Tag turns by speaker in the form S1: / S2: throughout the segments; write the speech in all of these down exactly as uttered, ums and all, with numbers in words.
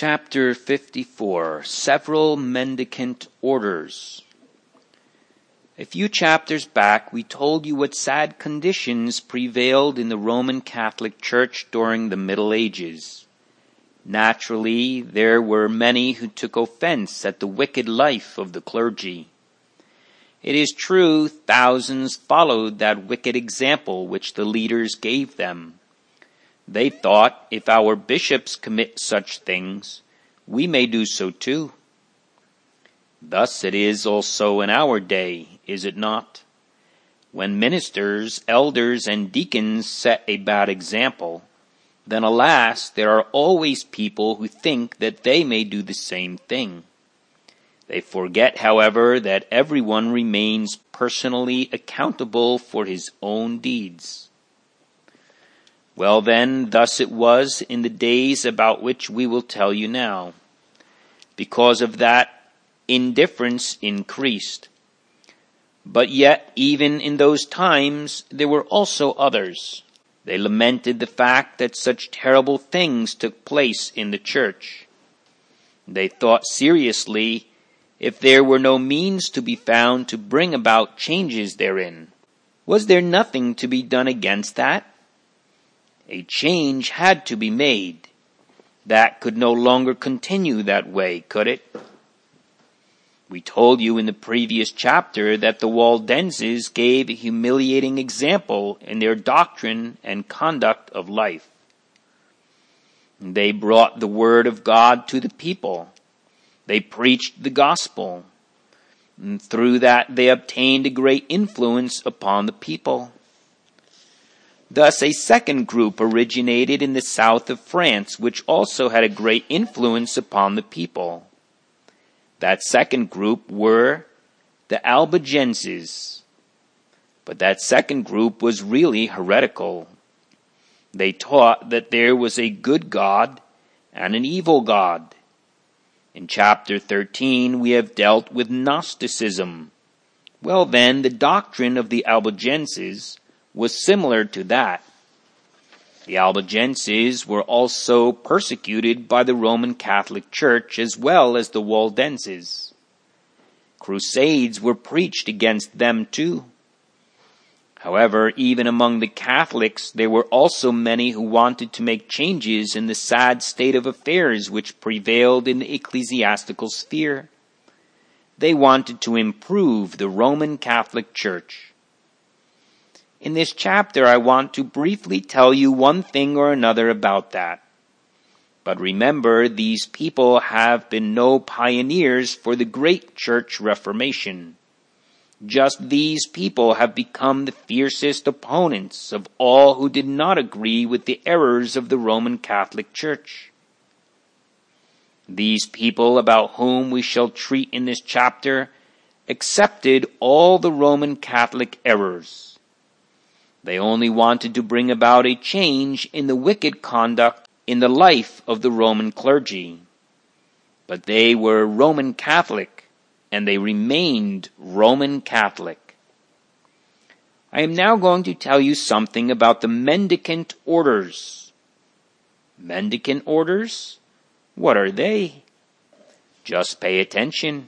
S1: Chapter fifty-four. Several Mendicant Orders. A few chapters back, we told you what sad conditions prevailed in the Roman Catholic Church during the Middle Ages. Naturally, there were many who took offense at the wicked life of the clergy. It is true, thousands followed that wicked example which the leaders gave them. They thought, if our bishops commit such things, we may do so too. Thus it is also in our day, is it not? When ministers, elders, and deacons set a bad example, then alas, there are always people who think that they may do the same thing. They forget, however, that everyone remains personally accountable for his own deeds. Well then, thus it was in the days about which we will tell you now. Because of that, indifference increased. But yet, even in those times, there were also others. They lamented the fact that such terrible things took place in the church. They thought seriously if there were no means to be found to bring about changes therein. Was there nothing to be done against that? A change had to be made. That could no longer continue that way, could it? We told you in the previous chapter that the Waldenses gave a humiliating example in their doctrine and conduct of life. They brought the word of God to the people. They preached the gospel. And through that they obtained a great influence upon the people. Thus a second group originated in the south of France, which also had a great influence upon the people. That second group were the Albigenses. But that second group was really heretical. They taught that there was a good God and an evil God. In chapter thirteen, we have dealt with Gnosticism. Well then, the doctrine of the Albigenses was similar to that. The Albigenses were also persecuted by the Roman Catholic Church as well as the Waldenses. Crusades were preached against them too. However, even among the Catholics, there were also many who wanted to make changes in the sad state of affairs which prevailed in the ecclesiastical sphere. They wanted to improve the Roman Catholic Church. In this chapter, I want to briefly tell you one thing or another about that. But remember, these people have been no pioneers for the great church reformation. Just these people have become the fiercest opponents of all who did not agree with the errors of the Roman Catholic Church. These people about whom we shall treat in this chapter accepted all the Roman Catholic errors. They only wanted to bring about a change in the wicked conduct in the life of the Roman clergy. But they were Roman Catholic, and they remained Roman Catholic. I am now going to tell you something about the Mendicant Orders. Mendicant Orders? What are they? Just pay attention.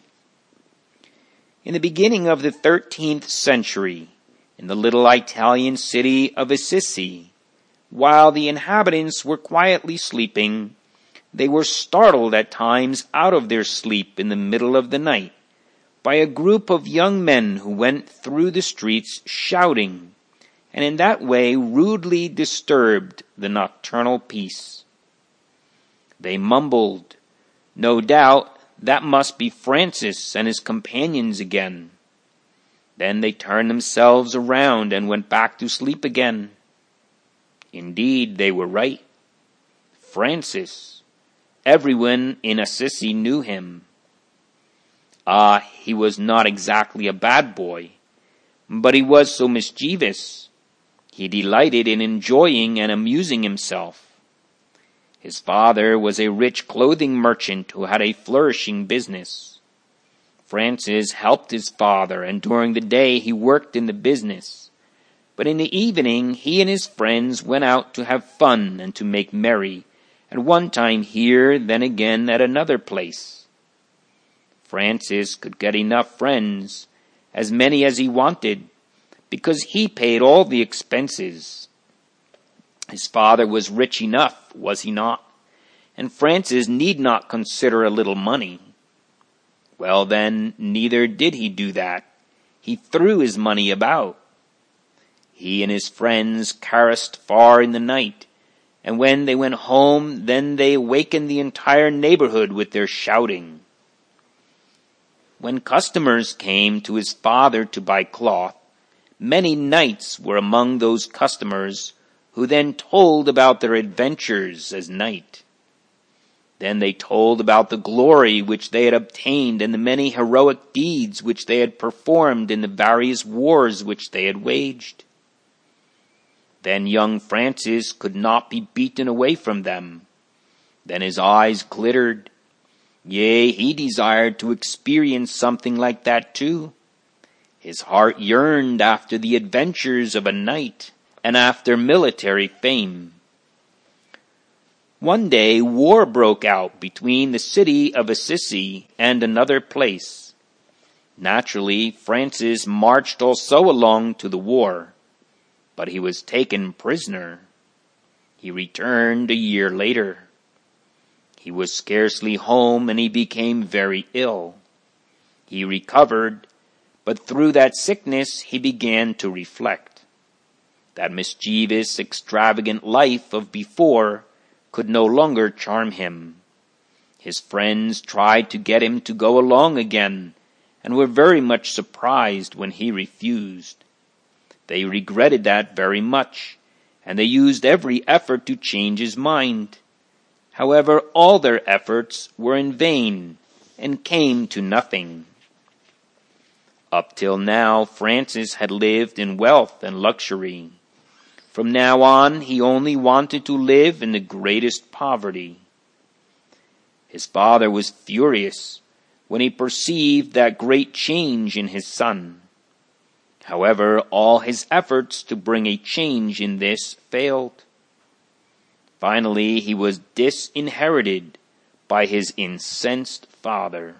S1: In the beginning of the thirteenth century, in the little Italian city of Assisi, while the inhabitants were quietly sleeping, they were startled at times out of their sleep in the middle of the night by a group of young men who went through the streets shouting, and in that way rudely disturbed the nocturnal peace. They mumbled, "No doubt that must be Francis and his companions again." Then they turned themselves around and went back to sleep again. Indeed, they were right. Francis. Everyone in Assisi knew him. Ah, he was not exactly a bad boy, but he was so mischievous. He delighted in enjoying and amusing himself. His father was a rich clothing merchant who had a flourishing business. Francis helped his father, and during the day he worked in the business. But in the evening he and his friends went out to have fun and to make merry, at one time here, then again at another place. Francis could get enough friends, as many as he wanted, because he paid all the expenses. His father was rich enough, was he not? And Francis need not consider a little money. Well then, neither did he do that. He threw his money about. He and his friends caroused far in the night, and when they went home, then they awakened the entire neighborhood with their shouting. When customers came to his father to buy cloth, many knights were among those customers, who then told about their adventures as knight. Then they told about the glory which they had obtained and the many heroic deeds which they had performed in the various wars which they had waged. Then young Francis could not be beaten away from them. Then his eyes glittered. Yea, he desired to experience something like that too. His heart yearned after the adventures of a knight and after military fame. One day war broke out between the city of Assisi and another place. Naturally, Francis marched also along to the war, but he was taken prisoner. He returned a year later. He was scarcely home and he became very ill. He recovered, but through that sickness he began to reflect. That mischievous, extravagant life of before could no longer charm him. His friends tried to get him to go along again, and were very much surprised when he refused. They regretted that very much, and they used every effort to change his mind. However, all their efforts were in vain, and came to nothing. Up till now, Francis had lived in wealth and luxury. From now on, he only wanted to live in the greatest poverty. His father was furious when he perceived that great change in his son. However, all his efforts to bring a change in this failed. Finally, he was disinherited by his incensed father.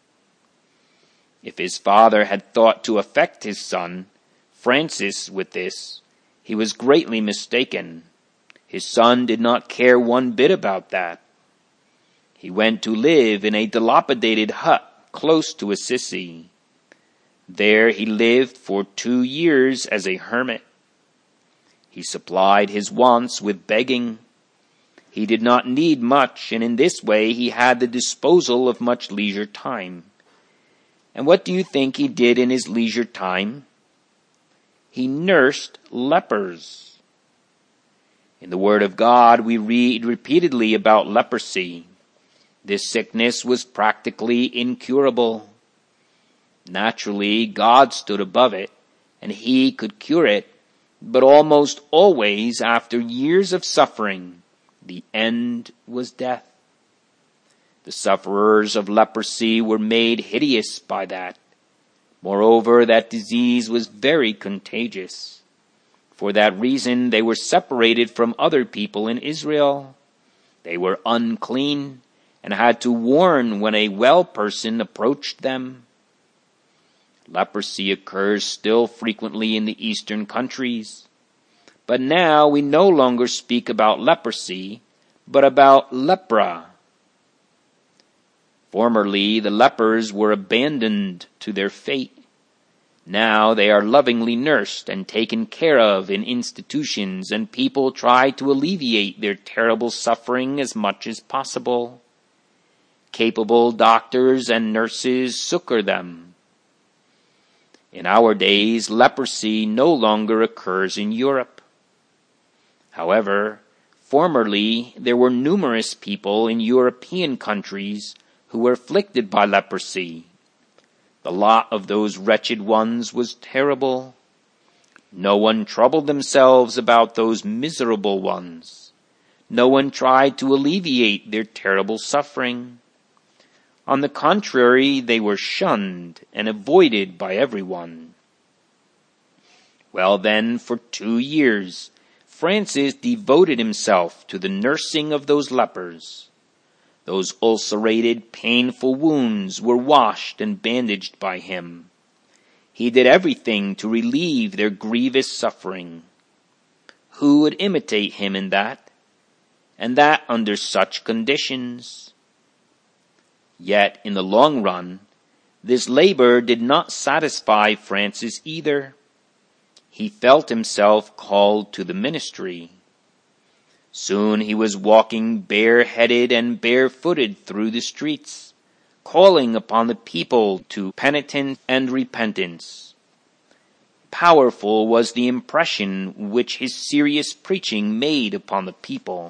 S1: If his father had thought to affect his son, Francis, with this, he was greatly mistaken. His son did not care one bit about that. He went to live in a dilapidated hut close to Assisi. There he lived for two years as a hermit. He supplied his wants with begging. He did not need much, and in this way he had the disposal of much leisure time. And what do you think he did in his leisure time? He nursed lepers. In the Word of God, we read repeatedly about leprosy. This sickness was practically incurable. Naturally, God stood above it, and he could cure it, but almost always, after years of suffering, the end was death. The sufferers of leprosy were made hideous by that. Moreover, that disease was very contagious. For that reason, they were separated from other people in Israel. They were unclean and had to warn when a well person approached them. Leprosy occurs still frequently in the eastern countries. But now we no longer speak about leprosy, but about lepra. Formerly, the lepers were abandoned to their fate. Now they are lovingly nursed and taken care of in institutions, and people try to alleviate their terrible suffering as much as possible. Capable doctors and nurses succor them. In our days, leprosy no longer occurs in Europe. However, formerly there were numerous people in European countries who were afflicted by leprosy. The lot of those wretched ones was terrible. No one troubled themselves about those miserable ones. No one tried to alleviate their terrible suffering. On the contrary, they were shunned and avoided by everyone. Well then, for two years, Francis devoted himself to the nursing of those lepers. Those ulcerated, painful wounds were washed and bandaged by him. He did everything to relieve their grievous suffering. Who would imitate him in that? And that under such conditions? Yet, in the long run, this labor did not satisfy Francis either. He felt himself called to the ministry. Soon he was walking bareheaded and barefooted through the streets, calling upon the people to penitence and repentance. Powerful was the impression which his serious preaching made upon the people.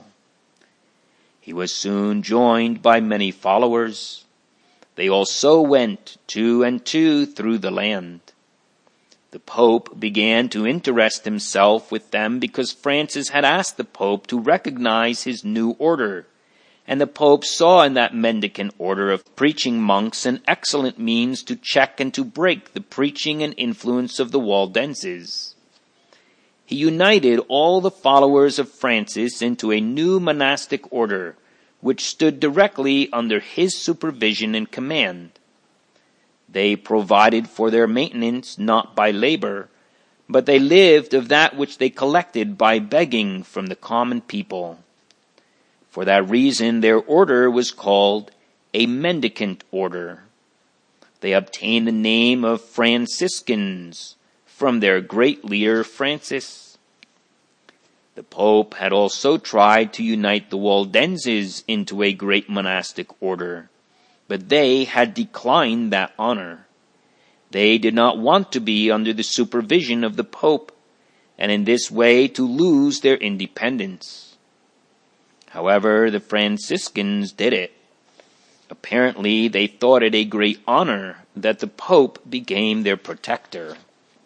S1: He was soon joined by many followers. They also went two and two through the land. The Pope began to interest himself with them because Francis had asked the Pope to recognize his new order, and the Pope saw in that mendicant order of preaching monks an excellent means to check and to break the preaching and influence of the Waldenses. He united all the followers of Francis into a new monastic order, which stood directly under his supervision and command. They provided for their maintenance not by labor, but they lived of that which they collected by begging from the common people. For that reason their order was called a mendicant order. They obtained the name of Franciscans from their great leader Francis. The Pope had also tried to unite the Waldenses into a great monastic order, but they had declined that honor. They did not want to be under the supervision of the Pope, and in this way to lose their independence. However, the Franciscans did it. Apparently, they thought it a great honor that the Pope became their protector.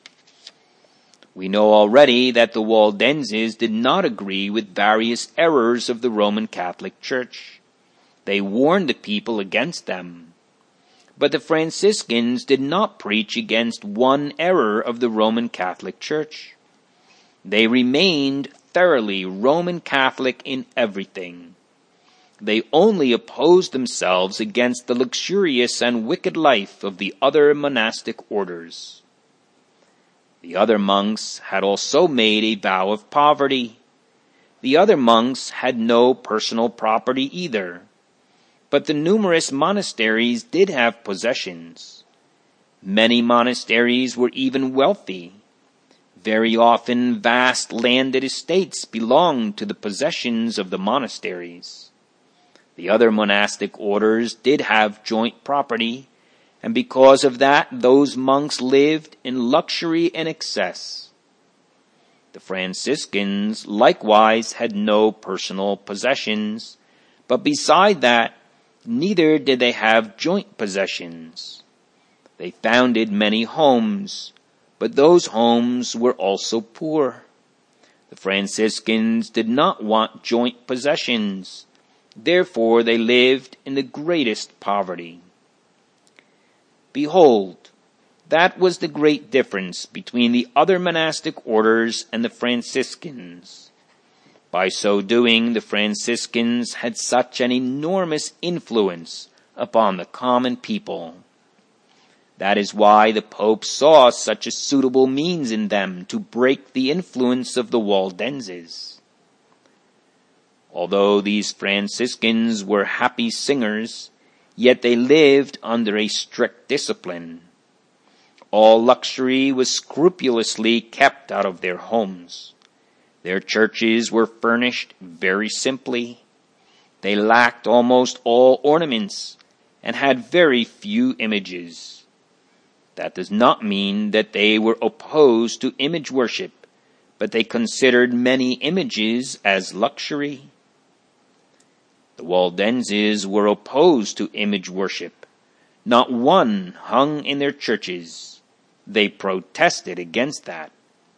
S1: We know already that the Waldenses did not agree with various errors of the Roman Catholic Church. They warned the people against them. But the Franciscans did not preach against one error of the Roman Catholic Church. They remained thoroughly Roman Catholic in everything. They only opposed themselves against the luxurious and wicked life of the other monastic orders. The other monks had also made a vow of poverty. The other monks had no personal property either. But the numerous monasteries did have possessions. Many monasteries were even wealthy. Very often vast landed estates belonged to the possessions of the monasteries. The other monastic orders did have joint property, and because of that those monks lived in luxury and excess. The Franciscans likewise had no personal possessions, but beside that, neither did they have joint possessions. They founded many homes, but those homes were also poor. The Franciscans did not want joint possessions, therefore they lived in the greatest poverty. Behold, that was the great difference between the other monastic orders and the Franciscans. By so doing, the Franciscans had such an enormous influence upon the common people. That is why the Pope saw such a suitable means in them to break the influence of the Waldenses. Although these Franciscans were happy singers, yet they lived under a strict discipline. All luxury was scrupulously kept out of their homes. Their churches were furnished very simply. They lacked almost all ornaments and had very few images. That does not mean that they were opposed to image worship, but they considered many images as luxury. The Waldenses were opposed to image worship. Not one hung in their churches. They protested against that.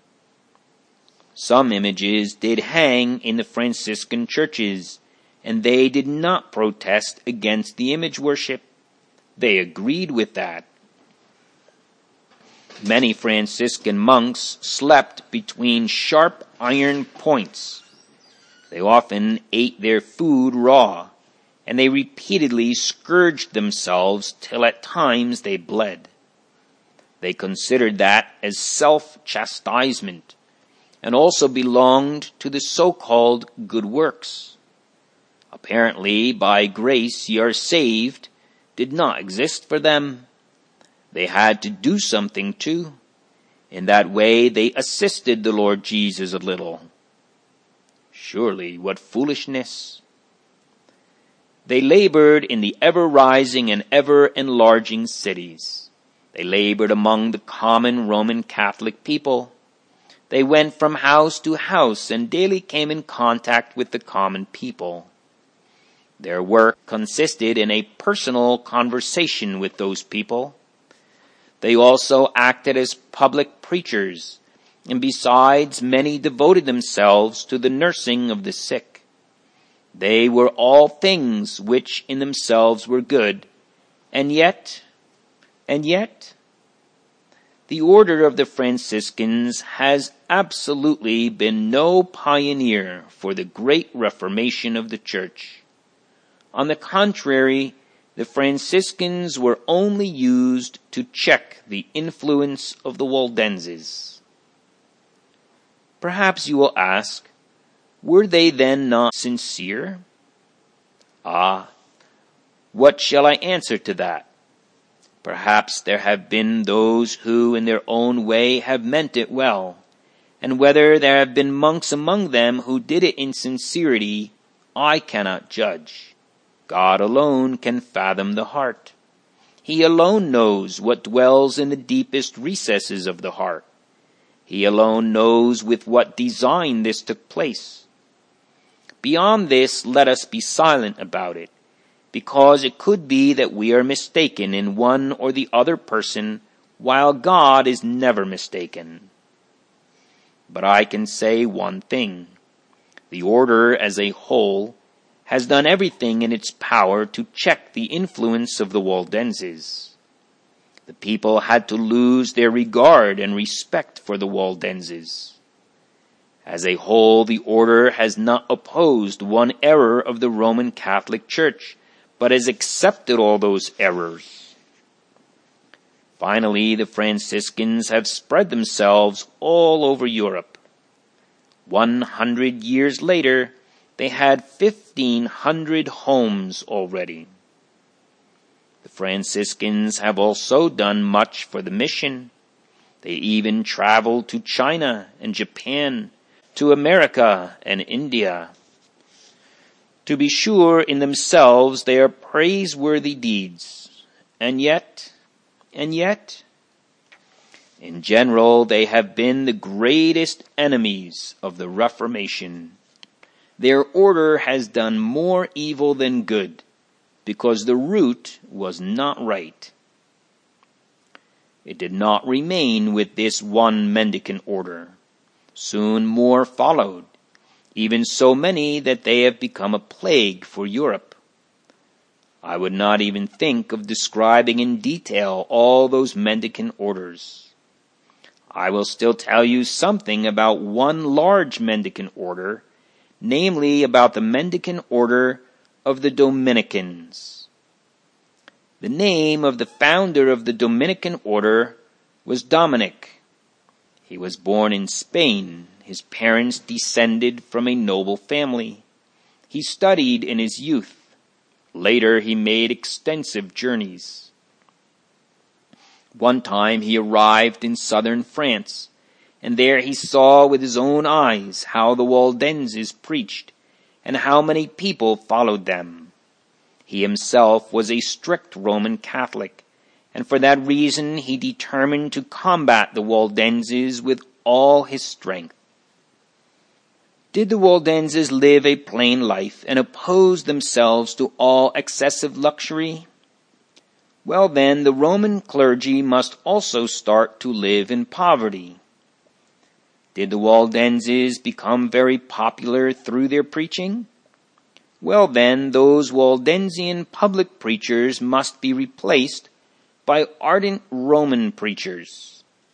S1: Some images did hang in the Franciscan churches, and they did not protest against the image worship. They agreed with that. Many Franciscan monks slept between sharp iron points. They often ate their food raw, and they repeatedly scourged themselves till at times they bled. They considered that as self-chastisement, and also belonged to the so-called good works. Apparently, by grace ye are saved did not exist for them. They had to do something too. In that way they assisted the Lord Jesus a little. Surely, what foolishness! They labored in the ever-rising and ever-enlarging cities. They labored among the common Roman Catholic people. They went from house to house and daily came in contact with the common people. Their work consisted in a personal conversation with those people. They also acted as public preachers, and besides, many devoted themselves to the nursing of the sick. They were all things which in themselves were good, and yet, and yet, the order of the Franciscans has absolutely been no pioneer for the great reformation of the Church. On the contrary, the Franciscans were only used to check the influence of the Waldenses. Perhaps you will ask, were they then not sincere? Ah, what shall I answer to that? Perhaps there have been those who in their own way have meant it well, and whether there have been monks among them who did it in sincerity, I cannot judge. God alone can fathom the heart. He alone knows what dwells in the deepest recesses of the heart. He alone knows with what design this took place. Beyond this, let us be silent about it, because it could be that we are mistaken in one or the other person, while God is never mistaken. But I can say one thing. The order as a whole has done everything in its power to check the influence of the Waldenses. The people had to lose their regard and respect for the Waldenses. As a whole, the order has not opposed one error of the Roman Catholic Church, but has accepted all those errors. Finally, the Franciscans have spread themselves all over Europe. One hundred years later, they had fifteen hundred homes already. The Franciscans have also done much for the mission. They even traveled to China and Japan, to America and India. To be sure, in themselves they are praiseworthy deeds, and yet, and yet, in general they have been the greatest enemies of the Reformation. Their order has done more evil than good, because the root was not right. It did not remain with this one mendicant order. Soon more followed, even so many that they have become a plague for Europe. I would not even think of describing in detail all those mendicant orders. I will still tell you something about one large mendicant order, namely about the mendicant order of the Dominicans. The name of the founder of the Dominican order was Dominic. He was born in Spain. His parents descended from a noble family. He studied in his youth. Later he made extensive journeys. One time he arrived in southern France, and there he saw with his own eyes how the Waldenses preached, and how many people followed them. He himself was a strict Roman Catholic, and for that reason he determined to combat the Waldenses with all his strength. Did the Waldenses live a plain life and oppose themselves to all excessive luxury? Well then, the Roman clergy must also start to live in poverty. Did the Waldenses become very popular through their preaching? Well then, those Waldensian public preachers must be replaced by ardent Roman preachers.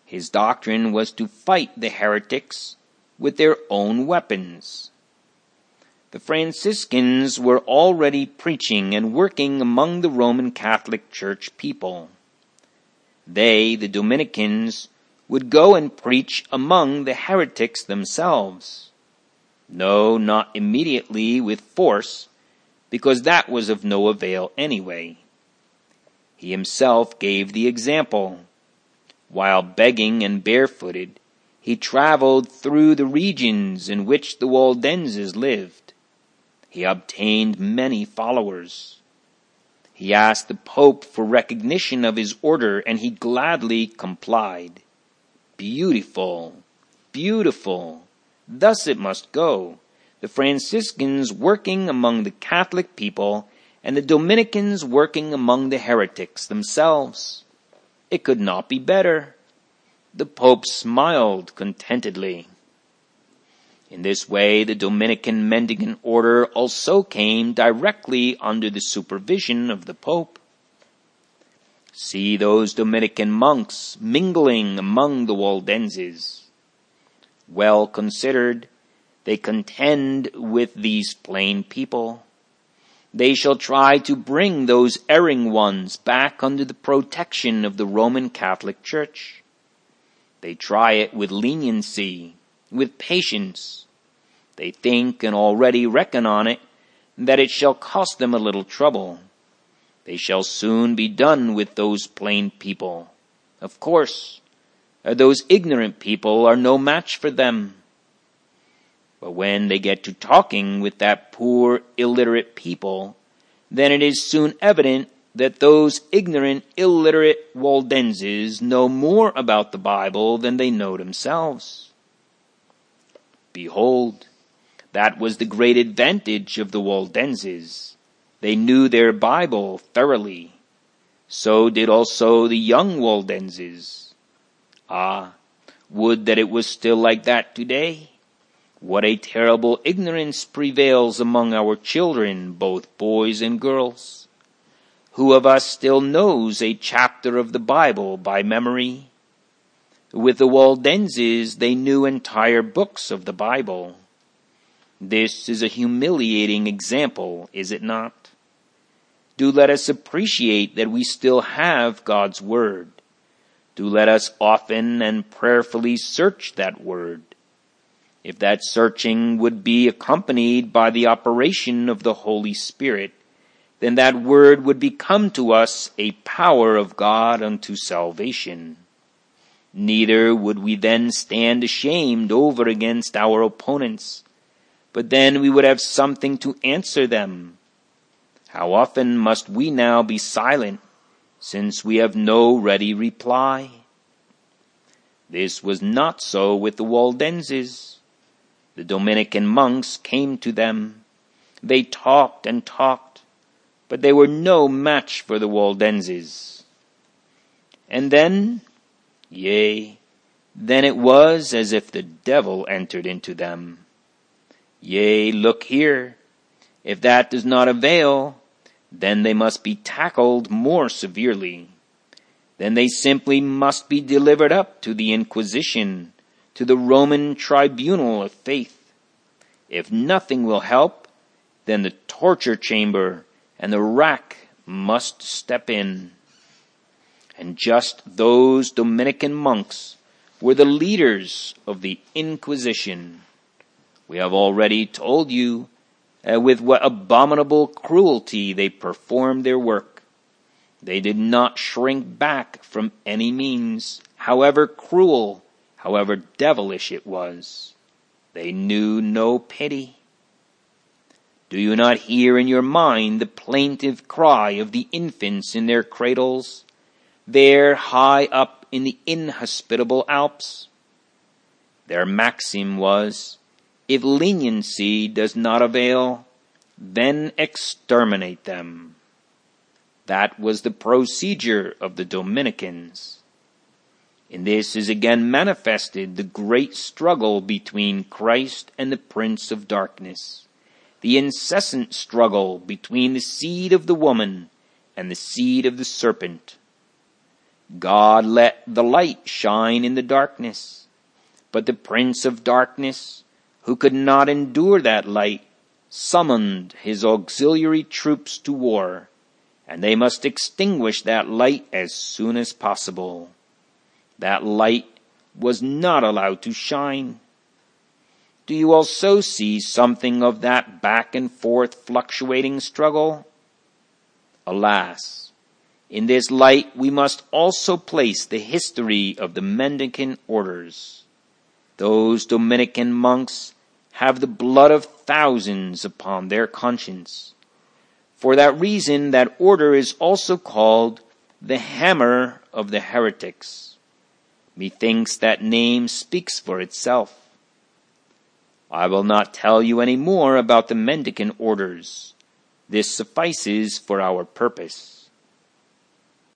S1: His doctrine was to fight the heretics with their own weapons. The Franciscans were already preaching and working among the Roman Catholic Church people. They, the Dominicans, would go and preach among the heretics themselves. No, not immediately with force, because that was of no avail anyway. He himself gave the example. While begging and barefooted, he traveled through the regions in which the Waldenses lived. He obtained many followers. He asked the Pope for recognition of his order, and he gladly complied. Beautiful, beautiful. Thus it must go. The Franciscans working among the Catholic people, and the Dominicans working among the heretics themselves. It could not be better. The Pope smiled contentedly. In this way, the Dominican mendicant order also came directly under the supervision of the Pope. See those Dominican monks mingling among the Waldenses. Well considered, they contend with these plain people. They shall try to bring those erring ones back under the protection of the Roman Catholic Church. They try it with leniency, with patience. They think and already reckon on it, that it shall cost them a little trouble. They shall soon be done with those plain people. Of course, those ignorant people are no match for them. But when they get to talking with that poor, illiterate people, then it is soon evident that those ignorant, illiterate Waldenses know more about the Bible than they know themselves. Behold, that was the great advantage of the Waldenses. They knew their Bible thoroughly. So did also the young Waldenses. Ah, would that it was still like that today. What a terrible ignorance prevails among our children, both boys and girls. Who of us still knows a chapter of the Bible by memory? With the Waldenses, they knew entire books of the Bible. This is a humiliating example, is it not? Do let us appreciate that we still have God's Word. Do let us often and prayerfully search that Word. If that searching would be accompanied by the operation of the Holy Spirit, then that Word would become to us a power of God unto salvation. Neither would we then stand ashamed over against our opponents, but then we would have something to answer them. How often must we now be silent, since we have no ready reply? This was not so with the Waldenses. The Dominican monks came to them. They talked and talked, but they were no match for the Waldenses. And then, yea, then it was as if the devil entered into them. Yea, look here, if that does not avail, then they must be tackled more severely. Then they simply must be delivered up to the Inquisition, to the Roman tribunal of faith. If nothing will help, then the torture chamber and the rack must step in. And just those Dominican monks were the leaders of the Inquisition. We have already told you uh, with what abominable cruelty they performed their work. They did not shrink back from any means, however cruel, however devilish it was. They knew no pity. Do you not hear in your mind the plaintive cry of the infants in their cradles, there high up in the inhospitable Alps? Their maxim was, if leniency does not avail, then exterminate them. That was the procedure of the Dominicans. In this is again manifested the great struggle between Christ and the Prince of Darkness, the incessant struggle between the seed of the woman and the seed of the serpent. God let the light shine in the darkness, but the prince of darkness, who could not endure that light, summoned his auxiliary troops to war, and they must extinguish that light as soon as possible. That light was not allowed to shine. Do you also see something of that back and forth fluctuating struggle? Alas, in this light we must also place the history of the mendicant orders. Those Dominican monks have the blood of thousands upon their conscience. For that reason, that order is also called the Hammer of the Heretics. Methinks that name speaks for itself. I will not tell you any more about the mendicant orders. This suffices for our purpose.